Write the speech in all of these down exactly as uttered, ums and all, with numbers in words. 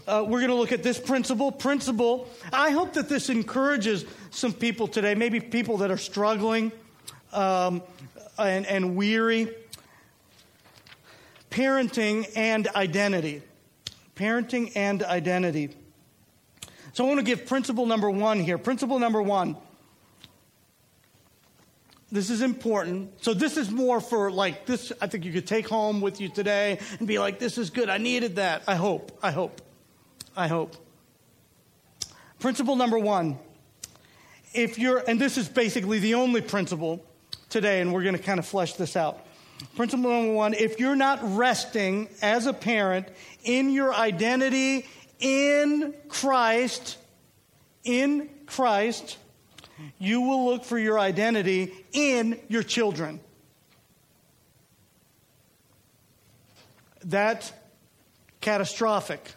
uh, we're going to look at this principle. Principle, I hope that this encourages some people today, maybe people that are struggling um, and, and weary. Parenting and identity. Parenting and identity. So I want to give principle number one here. Principle number one. This is important. So this is more for like this, I think you could take home with you today and be like, this is good. I needed that. I hope. I hope. I hope. Principle number one. If you're, and this is basically the only principle today, and we're going to kind of flesh this out. Principle number one, if you're not resting as a parent in your identity in Christ, in Christ, you will look for your identity in your children. That's catastrophic.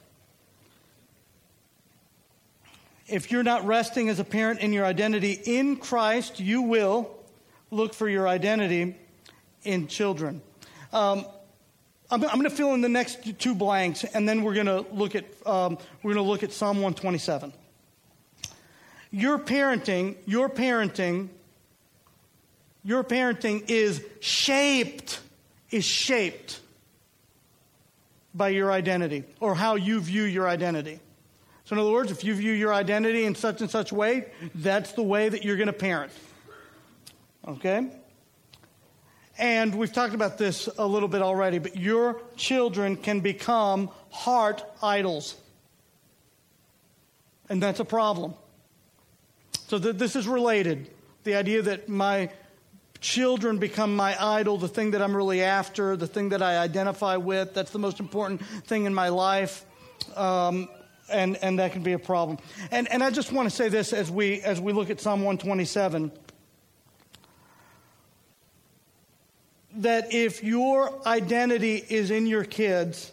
If you're not resting as a parent in your identity in Christ, you will look for your identity in children. Um, I'm, I'm going to fill in the next two blanks, and then we're going to look at um, we're going to look at Psalm one twenty-seven. Your parenting, your parenting, your parenting is shaped, is shaped by your identity or how you view your identity. So, in other words, if you view your identity in such and such way, that's the way that you're going to parent. Okay? And we've talked about this a little bit already, but your children can become heart idols. And that's a problem. So th- this is related. The idea that my children become my idol, the thing that I'm really after, the thing that I identify with, that's the most important thing in my life. Um, and, and that can be a problem. And, and I just want to say this as we, as we look at Psalm one twenty-seven. That if your identity is in your kids,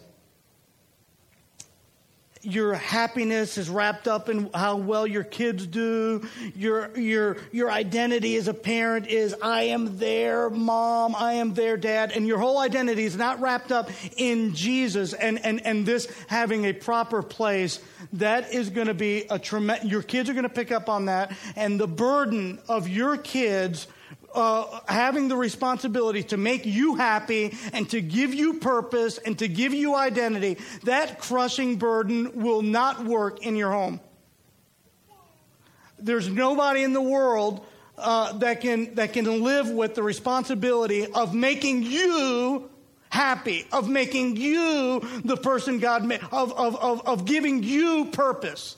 your happiness is wrapped up in how well your kids do. Your your your identity as a parent is, I am their mom, I am their dad, and your whole identity is not wrapped up in Jesus and and and this having a proper place. That is going to be a tremendous. Your kids are going to pick up on that, and the burden of your kids. Uh, having the responsibility to make you happy and to give you purpose and to give you identity, that crushing burden will not work in your home. There's nobody in the world uh, that can that can live with the responsibility of making you happy, of making you the person God made, of of of, of giving you purpose.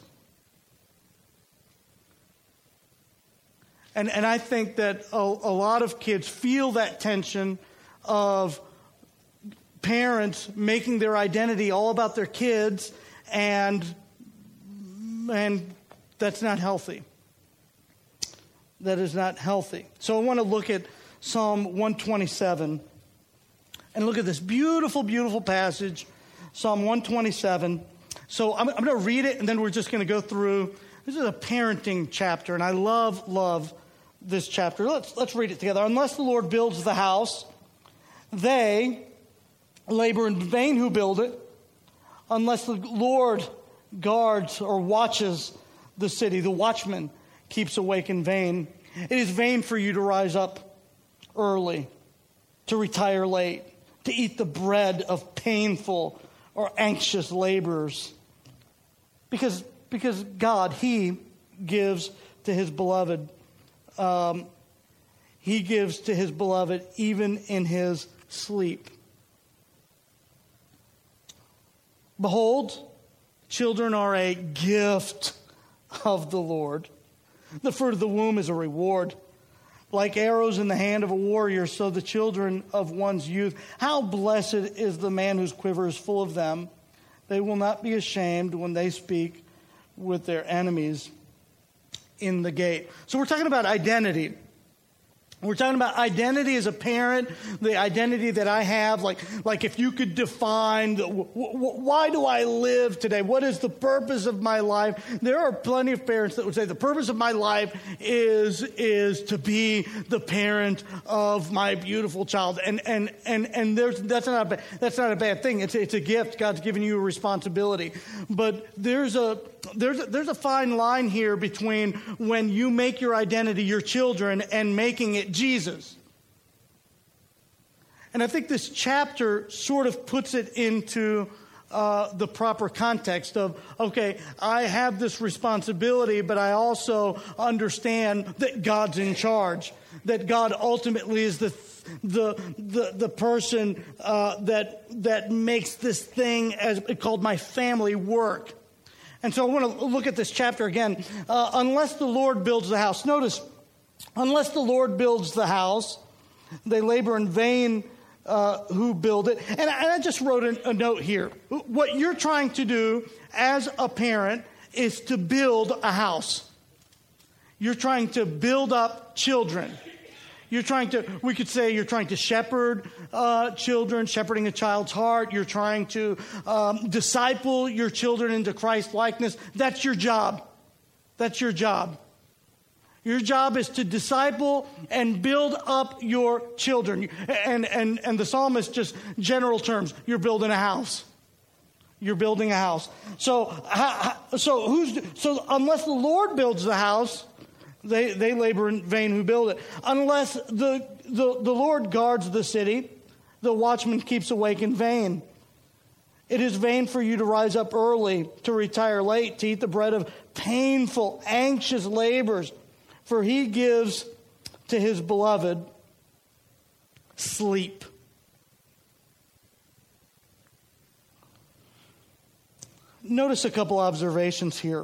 And and I think that a, a lot of kids feel that tension of parents making their identity all about their kids, and and that's not healthy. That is not healthy. So I want to look at Psalm one twenty-seven and look at this beautiful, beautiful passage, Psalm one twenty-seven. So I'm, I'm going to read it, and then we're just going to go through. This is a parenting chapter, and I love, love this chapter. Let's let's read it together. Unless the Lord builds the house, they labor in vain who build it. Unless the Lord guards or watches the city, the watchman keeps awake in vain. It is vain for you to rise up early, to retire late, to eat the bread of painful or anxious laborers. Because Because God, He gives to His beloved. Um, he gives to His beloved even in his sleep. Behold, children are a gift of the Lord. The fruit of the womb is a reward. Like arrows in the hand of a warrior, so the children of one's youth. How blessed is the man whose quiver is full of them. They will not be ashamed when they speak with their enemies in the gate. So we're talking about identity. We're talking about identity as a parent, the identity that I have. Like, like if you could define, the, w- w- why do I live today? What is the purpose of my life? There are plenty of parents that would say the purpose of my life is is to be the parent of my beautiful child. And and and and there's that's not a, that's not a bad thing. It's it's a gift. God's given you a responsibility. But there's a There's a, there's a fine line here between when you make your identity your children and making it Jesus. And I think this chapter sort of puts it into uh, the proper context of, okay, I have this responsibility, but I also understand that God's in charge, that God ultimately is the the the the person uh, that that makes this thing as called my family work. And so I want to look at this chapter again. Uh, unless the Lord builds the house. Notice, unless the Lord builds the house, they labor in vain uh, who build it. And I, and I just wrote a, a note here. What you're trying to do as a parent is to build a house. You're trying to build up children. You're trying to, we could say you're trying to shepherd uh, children, shepherding a child's heart. You're trying to um, disciple your children into Christ likeness. That's your job. That's your job. Your job is to disciple and build up your children. And, and, and the psalmist, just general terms, you're building a house. You're building a house. So, so who's, so unless the Lord builds the house, They they labor in vain who build it. Unless the, the, the Lord guards the city, the watchman keeps awake in vain. It is vain for you to rise up early, to retire late, to eat the bread of painful, anxious labors. For he gives to his beloved sleep. Notice a couple observations here.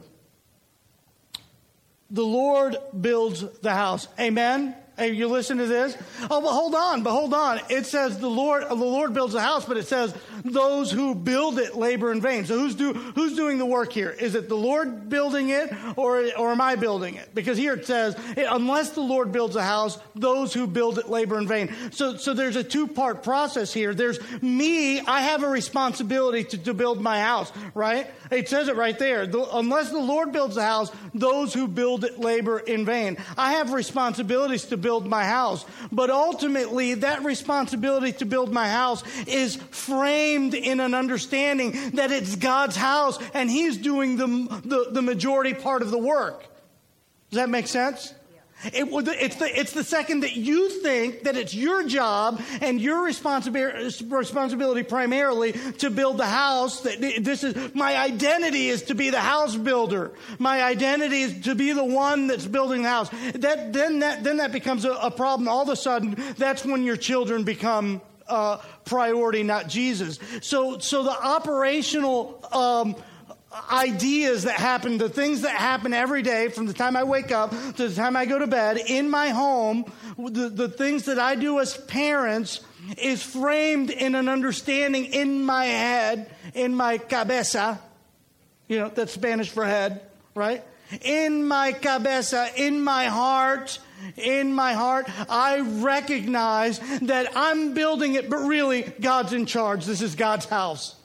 The Lord builds the house. Amen? Hey, you listen to this? Oh, but hold on, but hold on. It says the Lord, the Lord builds the house, but it says those who build it labor in vain. So who's do who's doing the work here? Is it the Lord building it, or or am I building it? Because here it says, unless the Lord builds a house, those who build it labor in vain. So so there's a two-part process here. There's me, I have a responsibility to, to build my house, right? It says it right there. The, unless the Lord builds the house, those who build it labor in vain. I have responsibilities to build my house. But ultimately, that responsibility to build my house is framed in an understanding that it's God's house and He's doing the, the, the majority part of the work. Does that make sense? It, it's, the, it's the second that you think that it's your job and your responsibility, responsibility primarily to build the house. That this is my identity is to be the house builder. My identity is to be the one that's building the house. That then that then that becomes a, a problem. All of a sudden, that's when your children become uh, priority, not Jesus. So so the operational Um, ideas that happen, the things that happen every day from the time I wake up to the time I go to bed in my home, the, the things that I do as parents is framed in an understanding in my head, in my cabeza. You know, that's Spanish for head, right? In my cabeza, in my heart, in my heart, I recognize that I'm building it, but really God's in charge. This is God's house.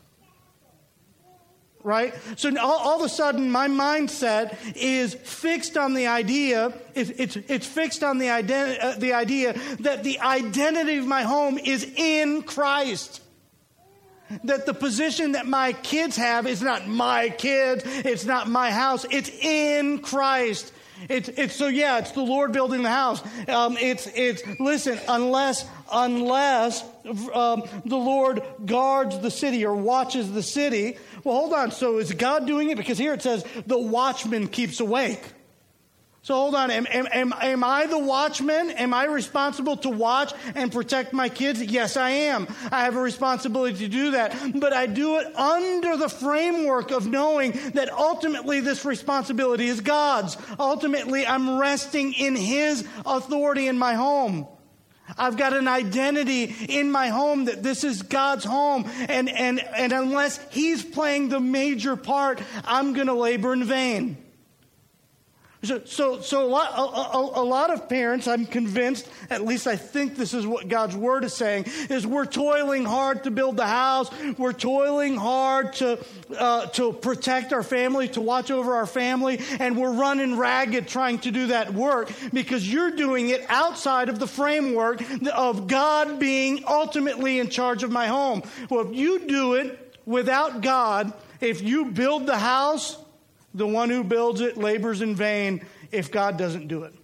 Right? So all, all of a sudden, my mindset is fixed on the idea, it's, it's, it's fixed on the, identi- uh, the idea that the identity of my home is in Christ. That the position that my kids have is not my kids, it's not my house, it's in Christ. It's, it's so yeah, it's the Lord building the house. Um, it's, it's, listen, unless, unless um, the Lord guards the city or watches the city. Well, hold on. So is God doing it? Because here it says the watchman keeps awake. So hold on. Am, am, am, am I the watchman? Am I responsible to watch and protect my kids? Yes, I am. I have a responsibility to do that. But I do it under the framework of knowing that ultimately this responsibility is God's. Ultimately, I'm resting in His authority in my home. I've got an identity in my home that this is God's home. And, and, and unless He's playing the major part, I'm going to labor in vain. So, so, so a, lot, a, a, a lot of parents, I'm convinced, at least I think this is what God's Word is saying, is we're toiling hard to build the house. We're toiling hard to uh, to protect our family, to watch over our family, and we're running ragged trying to do that work because you're doing it outside of the framework of God being ultimately in charge of my home. Well, if you do it without God, if you build the house, the one who builds it labors in vain if God doesn't do it.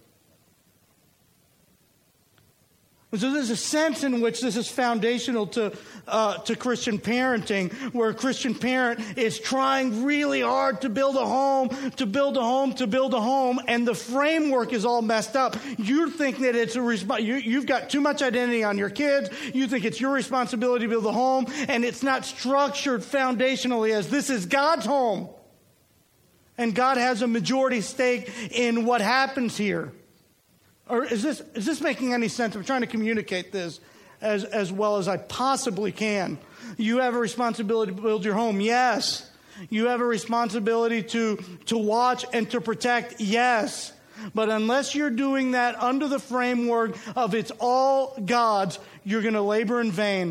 So there's a sense in which this is foundational to uh, to Christian parenting, where a Christian parent is trying really hard to build a home, to build a home, to build a home, and the framework is all messed up. You think that it's a resp- you, you've got too much identity on your kids. You think it's your responsibility to build a home, and it's not structured foundationally as this is God's home. And God has a majority stake in what happens here. Or is this is this making any sense? I'm trying to communicate this as, as well as I possibly can. You have a responsibility to build your home. Yes. You have a responsibility to, to watch and to protect. Yes. But unless you're doing that under the framework of it's all God's, you're going to labor in vain.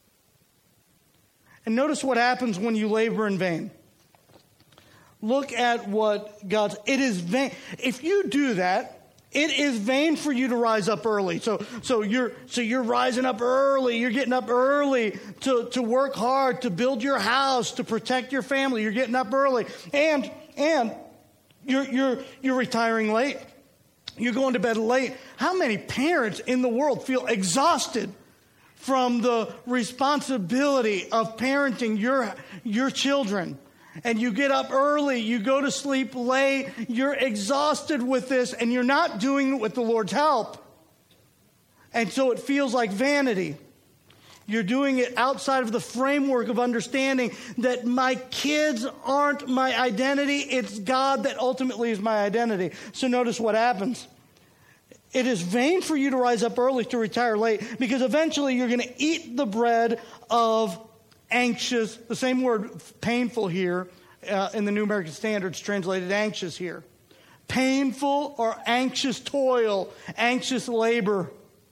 And notice what happens when you labor in vain. Look at what God's, it is vain. If you do that, it is vain for you to rise up early. So, so you're, so you're rising up early. You're getting up early to, to work hard, to build your house, to protect your family. You're getting up early. And, and you're, you're, you're retiring late. You're going to bed late. How many parents in the world feel exhausted from the responsibility of parenting your, your children? And you get up early, you go to sleep late, you're exhausted with this, and you're not doing it with the Lord's help. And so it feels like vanity. You're doing it outside of the framework of understanding that my kids aren't my identity, it's God that ultimately is my identity. So notice what happens. It is vain for you to rise up early to retire late, because eventually you're going to eat the bread of anxious, the same word painful here uh, in the New American Standard is translated anxious here. Painful or anxious toil, anxious labor.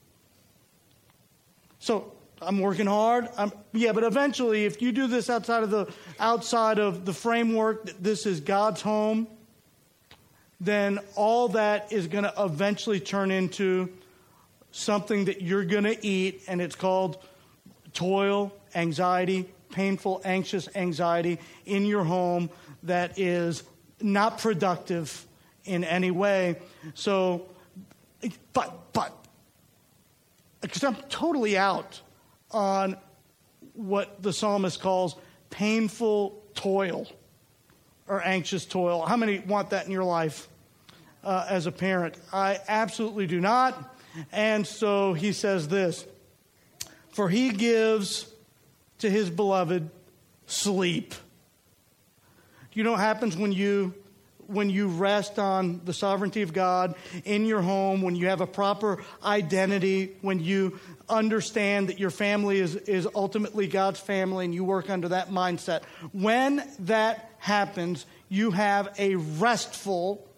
So I'm working hard. I'm, yeah, but eventually, if you do this outside of the outside of the framework that this is God's home, then all that is going to eventually turn into something that you're going to eat, and it's called toil, anxiety, painful, anxious anxiety in your home that is not productive in any way. So, but, but, because I'm totally out on what the psalmist calls painful toil or anxious toil. How many want that in your life uh, as a parent? I absolutely do not. And so he says this, for he gives to his beloved sleep. You know what happens when you when you rest on the sovereignty of God in your home, when you have a proper identity, when you understand that your family is, is ultimately God's family and you work under that mindset. When that happens, you have a restful,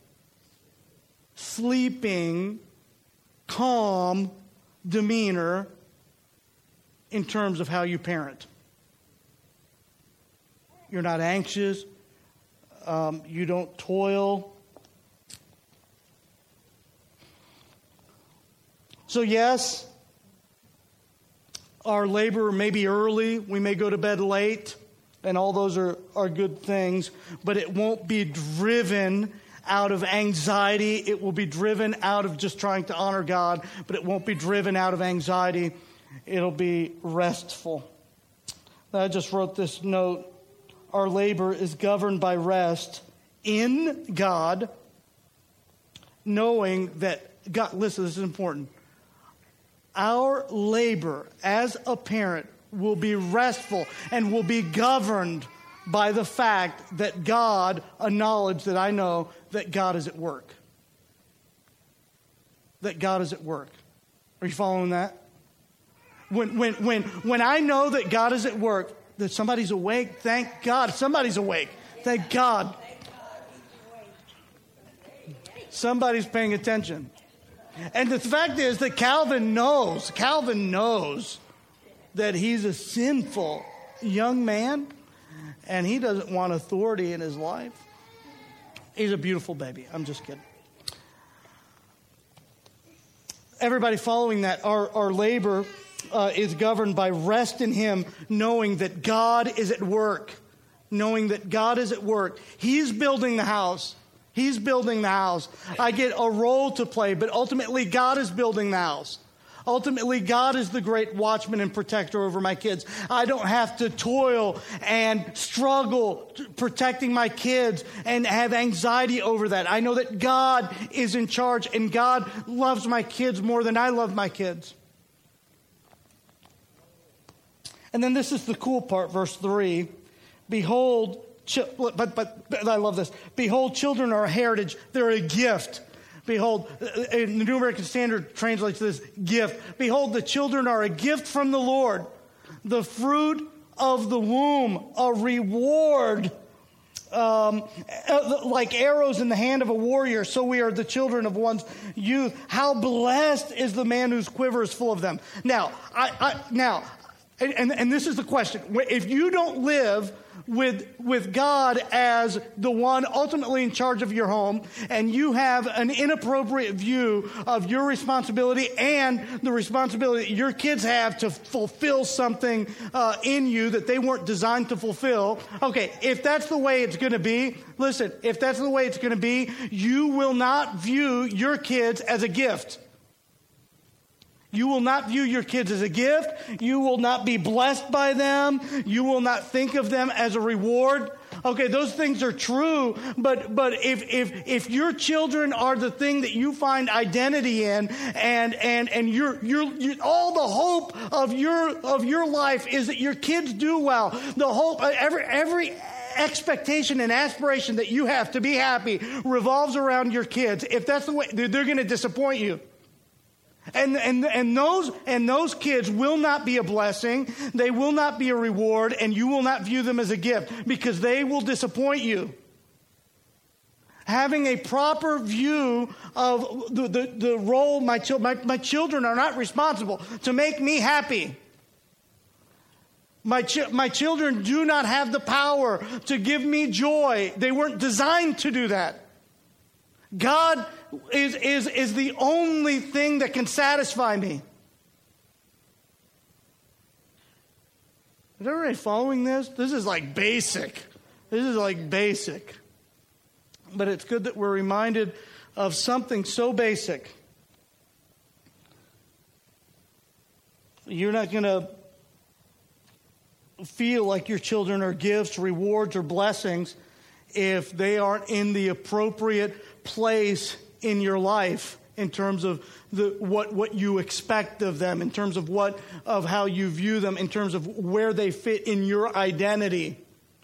sleeping, calm demeanor in terms of how you parent. You're not anxious. Um, you don't toil. So yes, our labor may be early. We may go to bed late. And all those are, are good things. But it won't be driven out of anxiety. It will be driven out of just trying to honor God. But it won't be driven out of anxiety. It'll be restful. I just wrote this note. Our labor is governed by rest in God, knowing that God, listen, this is important. Our labor as a parent will be restful and will be governed by the fact that God, a knowledge that I know that God is at work. That God is at work. Are you following that? When, when, when, when I know that God is at work, that somebody's awake, thank God. Somebody's awake. Thank God. Somebody's paying attention. And the fact is that Calvin knows, Calvin knows that he's a sinful young man, and he doesn't want authority in his life. He's a beautiful baby. I'm just kidding. Everybody following that, our, our labor uh, is governed by rest in him, knowing that God is at work. Knowing that God is at work. He's building the house. He's building the house. I get a role to play, but ultimately God is building the house. Ultimately, God is the great watchman and protector over my kids. I don't have to toil and struggle protecting my kids and have anxiety over that. I know that God is in charge, and God loves my kids more than I love my kids. And then this is the cool part, verse three. Behold, ch- but, but, but I love this. Behold, children are a heritage. They're a gift. Behold, the New American Standard translates this gift. Behold, the children are a gift from the Lord, the fruit of the womb, a reward, um, like arrows in the hand of a warrior. So we are the children of one's youth. How blessed is the man whose quiver is full of them. Now, I, I now, and, and, and this is the question: if you don't live with with God as the one ultimately in charge of your home, and you have an inappropriate view of your responsibility and the responsibility that your kids have to fulfill something uh, in you that they weren't designed to fulfill, okay, if that's the way it's going to be, listen, if that's the way it's going to be, you will not view your kids as a gift. You will not view your kids as a gift. You will not be blessed by them. You will not think of them as a reward. Okay, those things are true, but but if if if your children are the thing that you find identity in, and and and you're you're, you're all the hope of your of your life is that your kids do well. The hope every every expectation and aspiration that you have to be happy revolves around your kids. If that's the way, they're, they're going to disappoint you. And, and, and those, and those kids will not be a blessing. They will not be a reward, and you will not view them as a gift because they will disappoint you. Having a proper view of the, the, the role my, chil- my, my children are not responsible to make me happy. My, ch- my children do not have the power to give me joy. They weren't designed to do that. God is, is, is the only thing that can satisfy me. Is everybody following this? This is like basic. This is like basic. But it's good that we're reminded of something so basic. You're not going to feel like your children are gifts, rewards, or blessings if they aren't in the appropriate place in your life in terms of the what what you expect of them, in terms of what of how you view them, in terms of where they fit in your identity.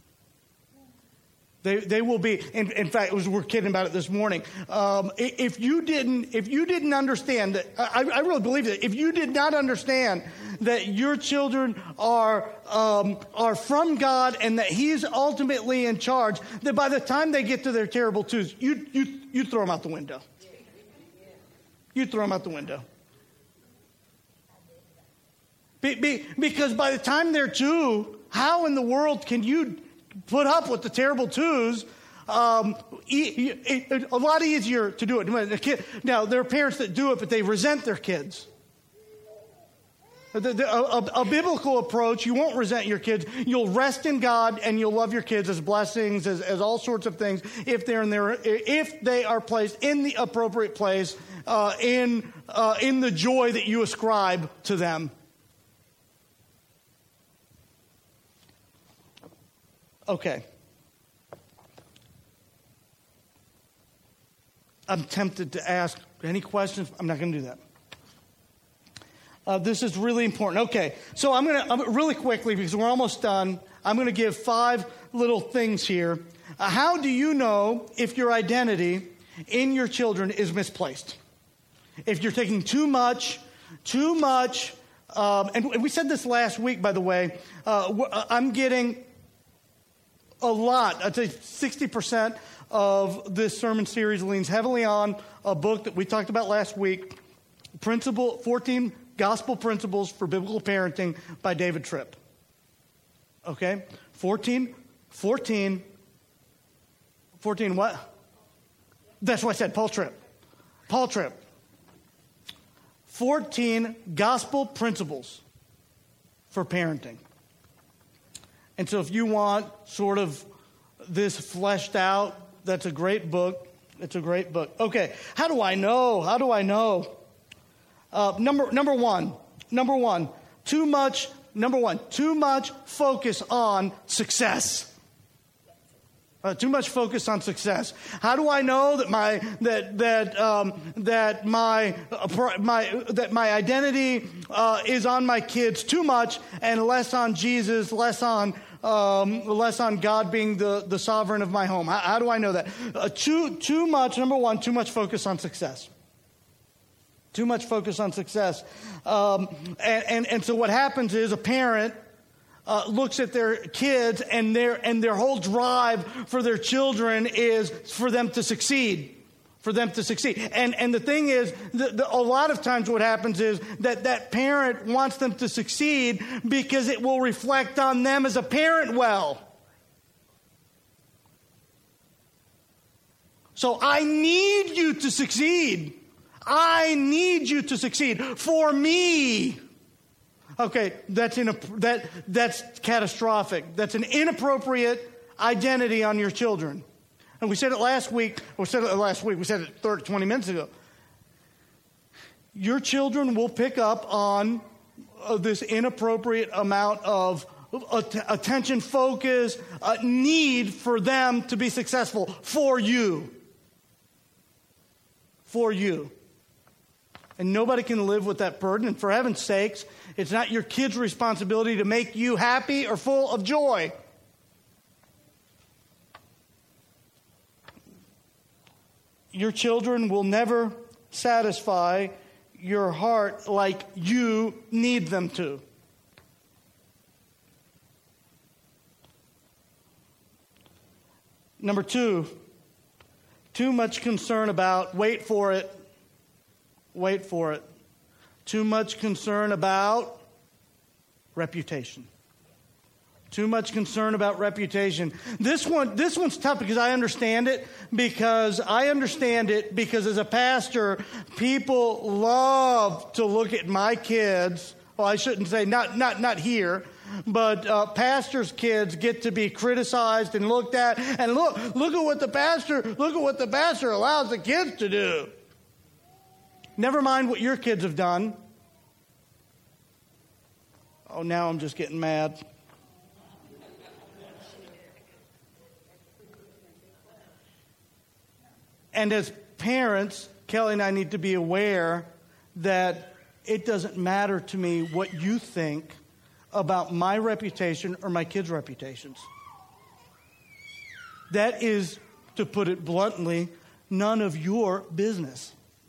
They they will be. In, in fact, it was, we're kidding about it this morning. Um, if you didn't if you didn't understand that, I, I really believe that if you did not understand that your children are um, are from God and that He's ultimately in charge, that by the time they get to their terrible twos, you you you throw them out the window. You throw them out the window. Be, be, because by the time they're two, how in the world can you put up with the terrible twos? Um, e- e- a lot easier to do it. Now, there are parents that do it, but they resent their kids. The, the, a, a biblical approach, you won't resent your kids. You'll rest in God and you'll love your kids as blessings, as, as all sorts of things, if they're in their, if they are placed in the appropriate place, uh, in uh, in the joy that you ascribe to them. Okay. I'm tempted to ask any questions. I'm not going to do that. Uh, this is really important. Okay, so I'm going to, really quickly, because we're almost done, I'm going to give five little things here. Uh, how do you know if your identity in your children is misplaced? If you're taking too much, too much, um, and we said this last week, by the way, uh, I'm getting a lot. I'd say sixty percent of this sermon series leans heavily on a book that we talked about last week, Principle fourteen Gospel Principles for Biblical Parenting by David Tripp. Okay? fourteen, fourteen, fourteen what? That's what I said, Paul Tripp. Paul Tripp. fourteen Gospel Principles for Parenting. And so if you want sort of this fleshed out, that's a great book. It's a great book. Okay, how do I know? How do I know? Uh, number number one, number one, too much, number one, too much focus on success. Uh, too much focus on success. How do I know that my that that um, that my uh, my that my identity uh, is on my kids too much and less on Jesus, less on um, less on God being the, the sovereign of my home? How, how do I know that? Uh, too too much. Number one, too much focus on success. Too much focus on success, um, and, and and so what happens is a parent Uh, looks at their kids and their and their whole drive for their children is for them to succeed, for them to succeed. And and the thing is, the, the, a lot of times what happens is that that parent wants them to succeed because it will reflect on them as a parent well. So I need you to succeed. I need you to succeed for me. Okay, that's in a, that that's catastrophic. That's an inappropriate identity on your children. And we said it last week. We said it last week. We said it thirty, twenty minutes ago. Your children will pick up on uh, this inappropriate amount of att- attention, focus, uh, need for them to be successful for you. For you. And nobody can live with that burden. And for heaven's sakes, it's not your kid's responsibility to make you happy or full of joy. Your children will never satisfy your heart like you need them to. Number two, too much concern about, wait for it, Wait for it. Too much concern about reputation. Too much concern about reputation. This one, this one's tough because I understand it. Because I understand it because as a pastor, people love to look at my kids. Well, I shouldn't say not not not here, but uh, pastors' kids get to be criticized and looked at. And look, look at what the pastor, look at what the pastor allows the kids to do. Never mind what your kids have done. Oh, now I'm just getting mad. And as parents, Kelly and I need to be aware that it doesn't matter to me what you think about my reputation or my kids' reputations. That is, to put it bluntly, none of your business.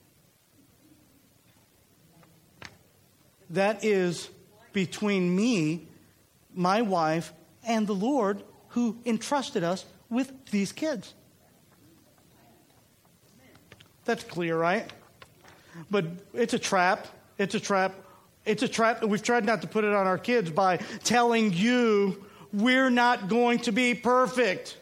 That is between me, my wife, and the Lord who entrusted us with these kids. That's clear, right? But it's a trap. It's a trap. It's a trap. We've tried not to put it on our kids by telling you we're not going to be perfect.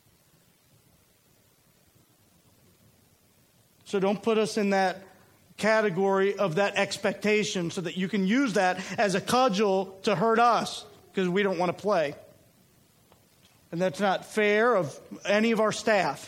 So don't put us in that category of that expectation so that you can use that as a cudgel to hurt us because we don't want to play. And that's not fair of any of our staff.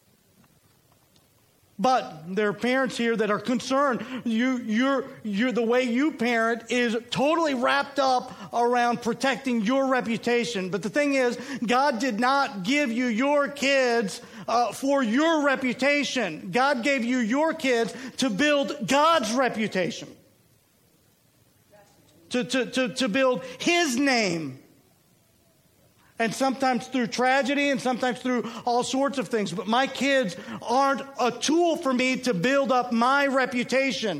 But there are parents here that are concerned. You, you're, you're, the way you parent is totally wrapped up around protecting your reputation. But the thing is, God did not give you your kids uh, for your reputation. God gave you your kids to build God's reputation. To, to, to, to build His name. And sometimes through tragedy and sometimes through all sorts of things. But my kids aren't a tool for me to build up my reputation.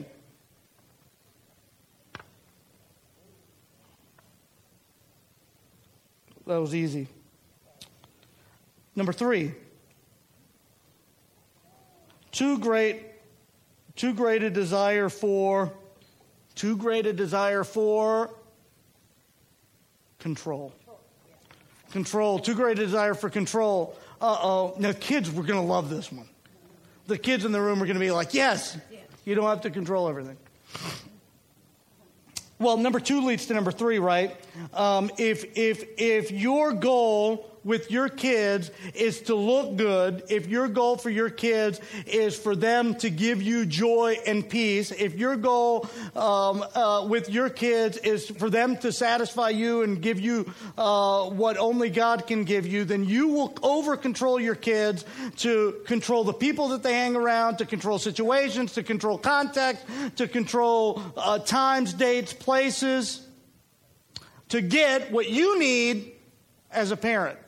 That was easy. Number three, too great, too great a desire for, too great a desire for control. Control, too great a desire for control. Uh-oh. Now, kids, we're going to love this one. The kids in the room are going to be like, yes, you don't have to control everything. Well, number two leads to number three, right? Um, if if if your goal with your kids is to look good, if your goal for your kids is for them to give you joy and peace, if your goal um, uh, with your kids is for them to satisfy you and give you uh, what only God can give you, then you will over-control your kids to control the people that they hang around, to control situations, to control context, to control uh, times, dates, places, to get what you need as a parent.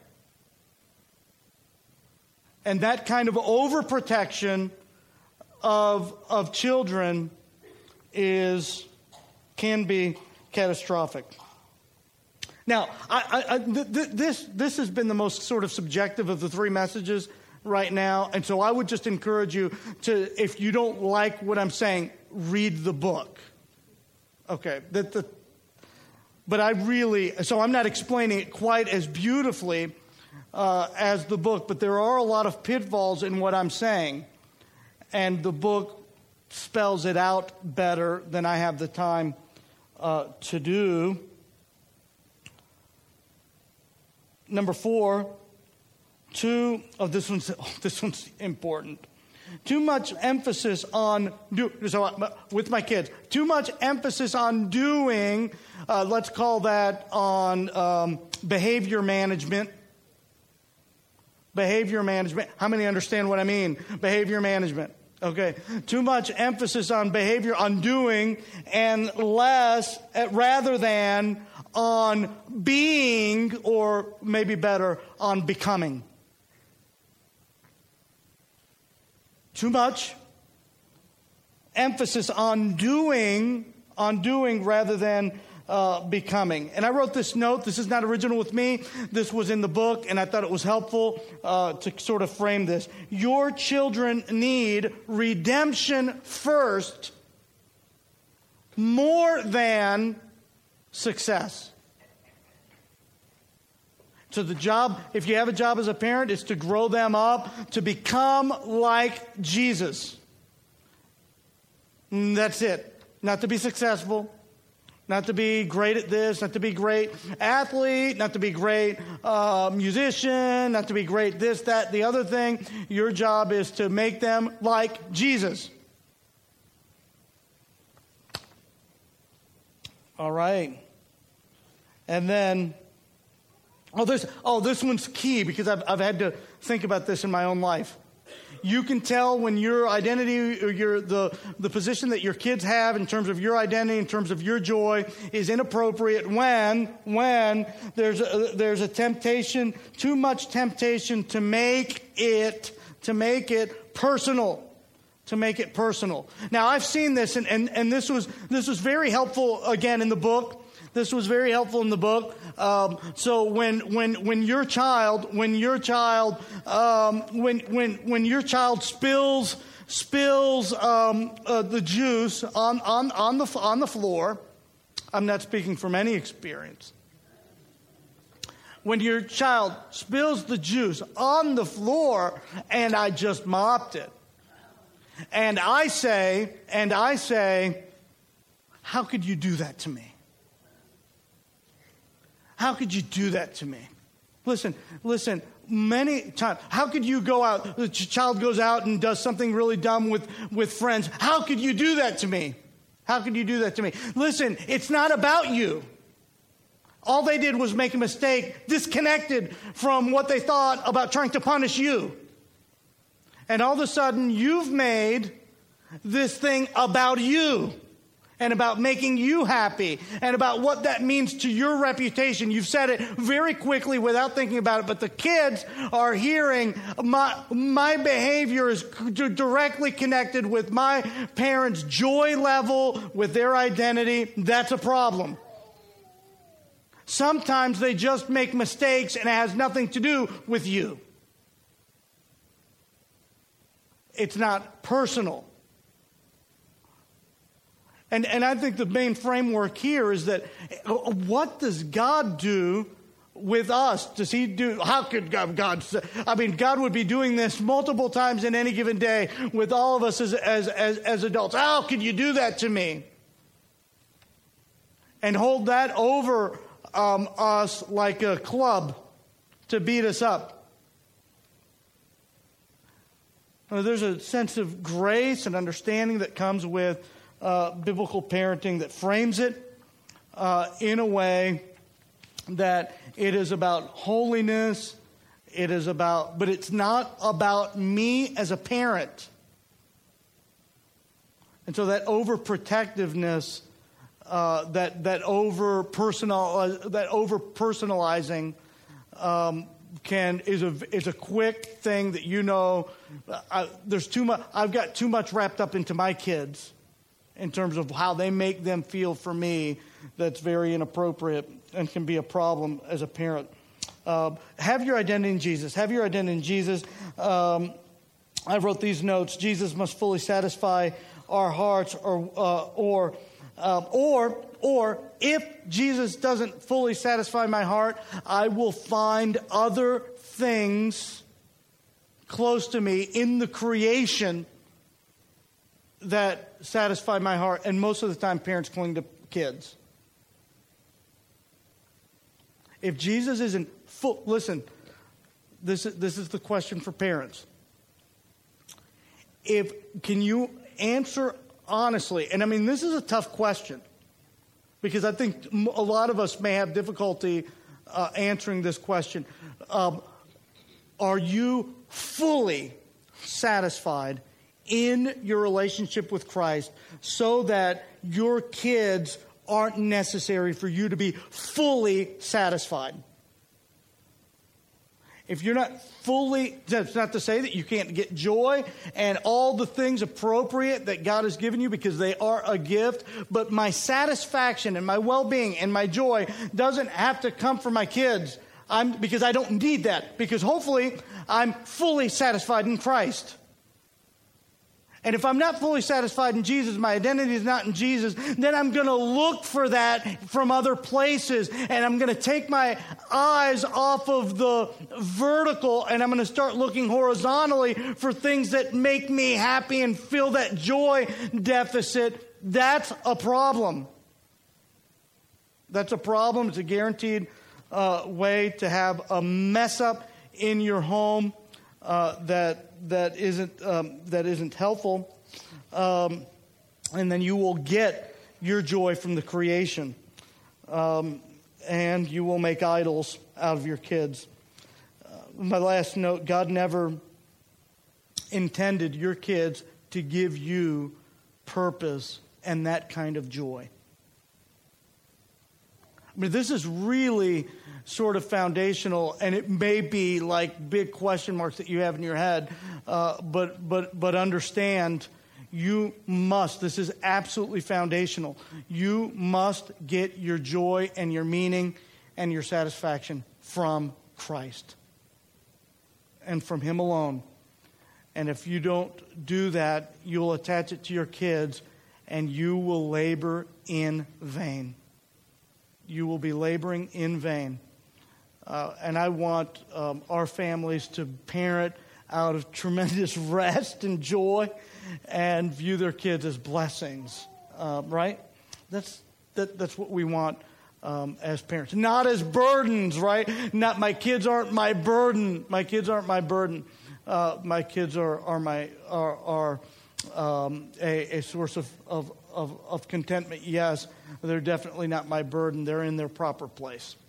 And that kind of overprotection of of children is can be catastrophic. Now, I, I, I, th- th- this this has been the most sort of subjective of the three messages right now, and so I would just encourage you to, if you don't like what I'm saying, read the book. Okay, that the. But I really, so I'm not explaining it quite as beautifully Uh, as the book, but there are a lot of pitfalls in what I'm saying, and the book spells it out better than I have the time uh, to do. Number four, two, oh, this one's, oh, this one's important. Too much emphasis on, do, so uh, with my kids, too much emphasis on doing, uh, let's call that on um, behavior management. Behavior management. How many understand what I mean? Behavior management. Okay. Too much emphasis on behavior, on doing, and less, rather than on being, or maybe better, on becoming. Too much emphasis on doing, on doing rather than Uh, becoming. And I wrote this note. This is not original with me. This was in the book, and I thought it was helpful uh, to sort of frame this. Your children need redemption first more than success. So the job, if you have a job as a parent, is to grow them up to become like Jesus. And that's it. Not to be successful. Not to be great at this, not to be great athlete, not to be great uh, musician, not to be great this, that, the other thing. Your job is to make them like Jesus. All right. And then, oh, this, oh, this one's key because I've, I've had to think about this in my own life. You can tell when your identity or your the, the position that your kids have in terms of your identity, in terms of your joy, is inappropriate when when there's a, there's a temptation, too much temptation to make it to make it personal. To make it personal. Now I've seen this and, and, and this was this was very helpful again in the book. This was very helpful in the book. Um, so when when when your child when your child um, when when when your child spills spills um, uh, the juice on on on the on the floor, I'm not speaking from any experience. When your child spills the juice on the floor, and I just mopped it, and I say and I say, how could you do that to me? How could you do that to me? Listen, listen, many times, how could you go out, the child goes out and does something really dumb with, with friends. How could you do that to me? How could you do that to me? Listen, it's not about you. All they did was make a mistake, disconnected from what they thought about trying to punish you. And all of a sudden, you've made this thing about you. And about making you happy, and about what that means to your reputation. You've said it very quickly without thinking about it, but the kids are hearing my, my behavior is directly connected with my parents' joy level, with their identity. That's a problem. Sometimes they just make mistakes and it has nothing to do with you. it's not personal. And and I think the main framework here is that what does God do with us? Does he do, how could God, God, I mean, God would be doing this multiple times in any given day with all of us as, as, as, as adults. How could you do that to me? And hold that over um, us like a club to beat us up. Well, there's a sense of grace and understanding that comes with uh, biblical parenting that frames it uh, in a way that it is about holiness, it is about, but it's not about me as a parent. And so that overprotectiveness, uh, that that over personal, uh, that over personalizing, um, can is a is a quick thing that you know. I, there's too much. I've got too much wrapped up into my kids, in terms of how they make them feel for me. That's very inappropriate and can be a problem as a parent. Uh, have your identity in Jesus. Have your identity in Jesus. Um, I wrote these notes. Jesus must fully satisfy our hearts, or uh, or uh, or or if Jesus doesn't fully satisfy my heart, I will find other things close to me in the creation that satisfy my heart. And most of the time, parents cling to kids. If Jesus isn't full, listen, this is, this is the question for parents. If, can you answer honestly, and I mean, this is a tough question, because I think a lot of us may have difficulty uh, answering this question. Um, are you fully satisfied in your relationship with Christ so that your kids aren't necessary for you to be fully satisfied? If you're not fully, that's not to say that you can't get joy and all the things appropriate that God has given you, because they are a gift. But my satisfaction and my well-being and my joy doesn't have to come from my kids. I'm, because I don't need that. Because hopefully I'm fully satisfied in Christ. And if I'm not fully satisfied in Jesus, my identity is not in Jesus, then I'm going to look for that from other places. And I'm going to take my eyes off of the vertical, and I'm going to start looking horizontally for things that make me happy and fill that joy deficit. That's a problem. That's a problem. It's a guaranteed uh, way to have a mess up in your home uh, that that isn't um, that isn't helpful, um, and then you will get your joy from the creation, um, and you will make idols out of your kids. Uh, my last note: God never intended your kids to give you purpose and that kind of joy. I mean, this is really sort of foundational, and it may be like big question marks that you have in your head, uh, but but but understand, you must, this is absolutely foundational. You must get your joy and your meaning and your satisfaction from Christ and from Him alone. And if you don't do that, you'll attach it to your kids, and you will labor in vain. You will be laboring in vain. Uh, and I want um, our families to parent out of tremendous rest and joy and view their kids as blessings, uh, right? That's that, that's what we want um, as parents. Not as burdens, right? Not my kids aren't my burden. My kids aren't my burden. Uh, my kids are are my are are um, a, a source of, of of of contentment. Yes, they're definitely not my burden. They're in their proper place.